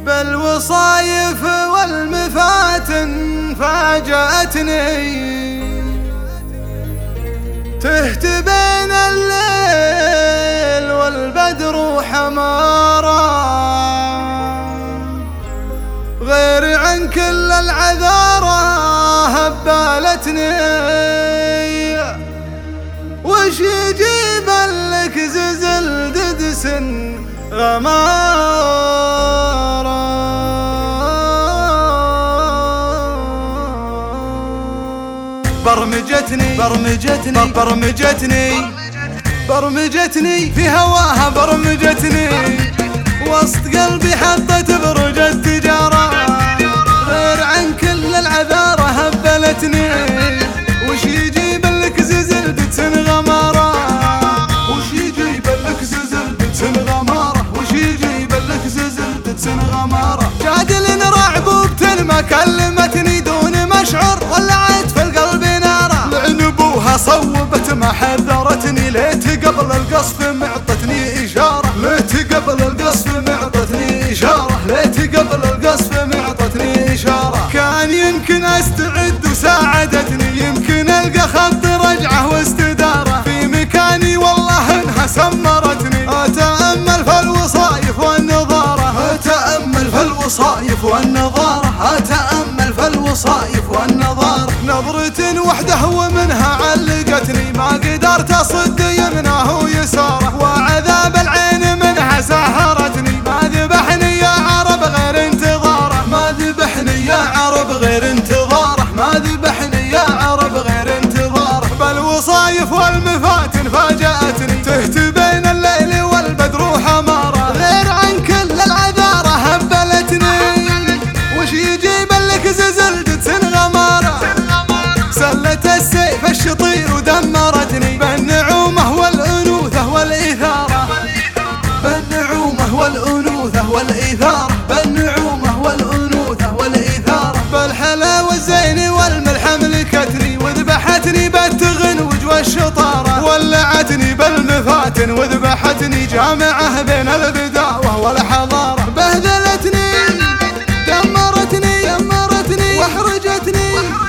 بالوصايف والمفاتن فاجأتني، تهت بين الليل والبدر حمارا، غير عن كل العذارى هبالتني، وش يجيب لك زلزل ددس غمارا. برمجتني في هواها، برمجتني وسط قلبي حطت برج التجارة، غير عن كل العذارى هبلتني، وش يجيب لك زلزل ددس غمارة، وش يجيب لك زلزل ددس غمارة، وش يجيب لك زلزل ددس غمارة. جادل رعبوبة ما كلمتني دون مشعر، ولعت في القلب نارة، لعنبوها صوبت ما حذرتني، ليت قبل القصف معطتني إشارة، ليت قبل القصف معطتني إشارة، ليت قبل القصف معطتني إشارة. كان يمكن أستعد وساعدتني، يمكن ألقى خط رجعة واستدارة، في مكاني والله إنها سمرتني، أتأمل في الوصايف والنظارة، أتأمل في الوصايف والنظارة، أتأمل في الوصايف والنظارة. نظرة وحده ومنها علقتني، ما قدرت أصد يمناه ويساره، وعذاب العين منها سهرتني، ما ذبحني يا عرب غير انتظاره، ما ذبحني يا عرب غير انتظاره، ما ذبحني يا عرب غير انتظاره. بالوصايف والمفاتن فاجأتني، تهت بين الليل والبدر حمارة، غير عن كل العذارى هبلتني، وش يجيب لك زلزل ددس غمارة، سلة السيف الشطير ودمرتني، بالنعومة والأنوثة والإثارة، بالنعومة والأنوثة والإثارة، بالنعومة والأنوثة والإثارة. بالحلا والزين والملح ملكتني، وذبحتني بالتغنوج والشطارة، ولعتني بالمفاتن وذبحتني، جامعة بين البداوة والحضارة. بهذلتني دمرتني واحرجتني،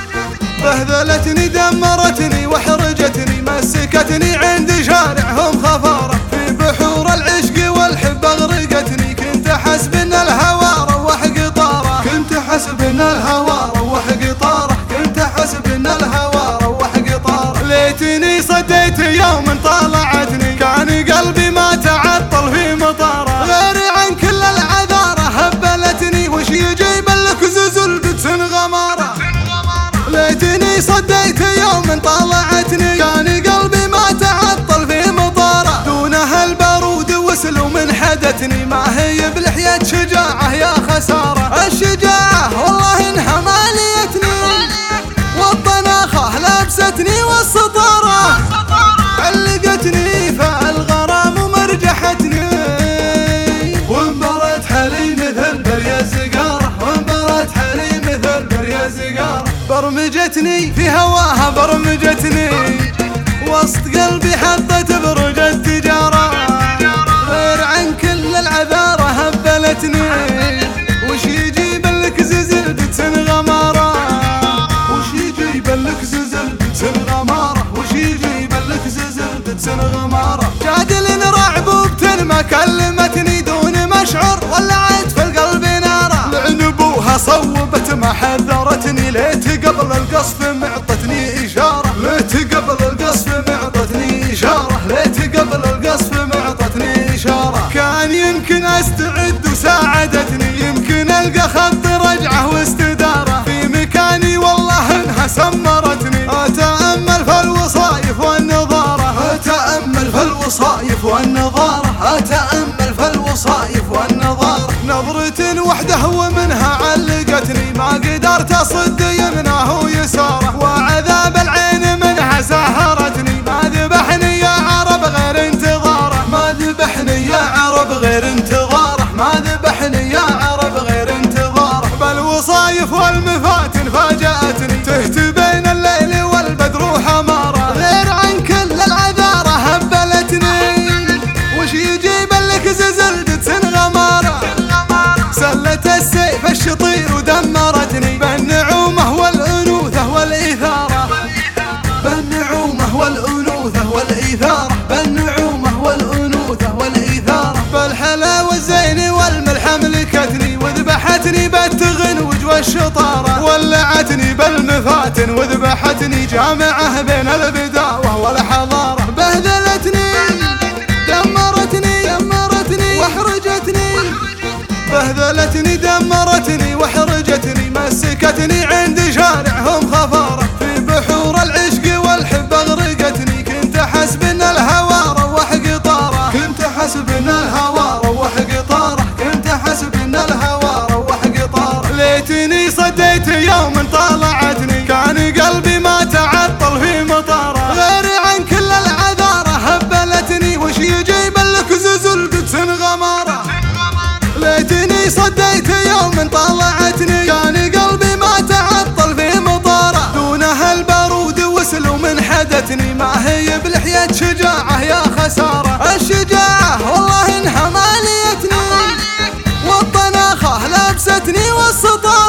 بهذلتني دمرتني واحرجتني، مسكتني عند شارعهم خفارة، في بحور العشق والحب اغرقتني، كنت احسب ان الهوى روح قطارة، كنت احسب ان الهوى روح قطارة، كنت احسب ان الهوى روح قطارة. ليتني صديت يوم طالعتني، كان قلبي ما تعطل في مطارة، غير عن كل العذارى هبلتني، وش يجيب لك زلزل ددس غمارة. ليتني صديت يوم طالعتني، كان قلبي ما تعطل في مطارة، دونها البارود وسلو من حدتني، ما هي بلحية شجاعة يا خسارة، الشجاعة والله انها ماليتني، والطناخة لابستني والسطارة، علقتني فالغرام ومرجحتني، وانبرت حلي مثل بريا الزقارة، وانبرت حلي مثل بريا الزقارة. برمجتني في هواها، برمجتني وسط قلبي حطت برج التجارة، غير عن كل العذارى هبلتني، وش يجيب لك زلزل ددس غمارة، وش يجيب لك زلزل ددس غمارة، وش يجيب لك زلزل ددس غمارة. جادل رعبوبة ما كلمتني دون مشعر، ولعت في القلب نارة، لعنبوها صوبت ما حذرتني، ليت قبل القصف معطتني إشارة، ليت قبل القصف معطتني إشارة، ليت قبل القصف معطتني إشارة. كان يمكن أستعد وساعدتني، يمكن ألقى خط رجعة واستدارة، في مكاني والله إنها سمرتني، أتأمل في الوصايف والنظارة، أتأمل في الوصايف والنظارة، أتأمل في الوصايف والنظارة. نظرة وحده ومنها علقتني، ما قدرت أصد يمناه ويساره، وعذاب العين منها سهرتني، ما ذبحني يا عرب غير انتظاره، ما ذبحني يا عرب غير انتظاره، ما ذبحني يا عرب غير انتظاره. بالوصايف والمفاتن فاجأتني، تهت بين الليل والبدر حمارة، غير عن كل العذارى هبلتني، وش يجيب لك زلزل ددس غمارة، سلة بالنعومة والأنوثة والإثارة، بالحلا والزين والملح ملكتني وذبحتني بالتغنوج والشطارة، ولعتني بالمفاتن وذبحتني جامعة بين البداوة والحضارة، بهذلتني دمرتني واحرجتني، بهذلتني دمرتني واحرجتني، مسكتني عند شارعهم خفارة، في بحور العشق والحب اغرقتني، كنت حسب ان الهوى روح قطارة، كنت حسب ان الهوى روح قطارة، كنت حسب ان الهوى روح قطارة، ليتني صديت يوم طالعتني، كان قلبي ما تعطل في مطارة، غير عن كل العذارة هبلتني، وش يجيب لك زلزل القدس غمارة، ليتني صديت يوم طلعتني، كان قلبي ما تعطل في مطارة، دونها البارود وسلو من حدتني، ما هي بلحية شجاعة يا خسارة، الشجاعة والله انها ماليتني، والطناخة لابستني والسطارة.